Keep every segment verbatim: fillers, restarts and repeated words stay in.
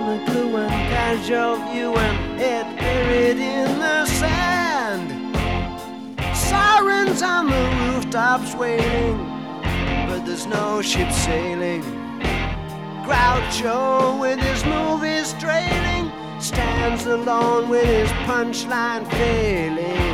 the glue and casual view and head buried in the sand. Sirens on the rooftops wailing, but there's no ship sailing. Groucho with his movies trailing stands alone with his punchline failing.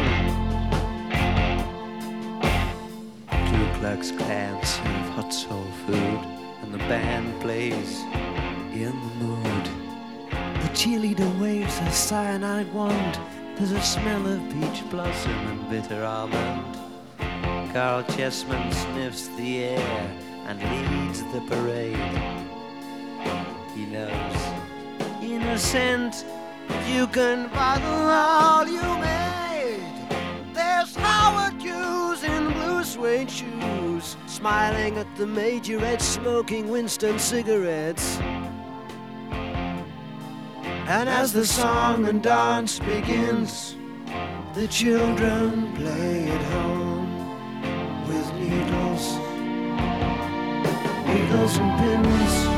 Ku Klux Klan serve hot soul food, and the band plays in the mood. The cheerleader waves a cyanide wand. There's a smell of peach blossom and bitter almond. Carl Chessman sniffs the air and leads the parade. He knows, innocent, you can bottle all you made. There's Howard Hughes in blue suede shoes, smiling at the majorette, smoking Winston cigarettes. And as the song and dance begins, the children play at home with needles, needles and pins.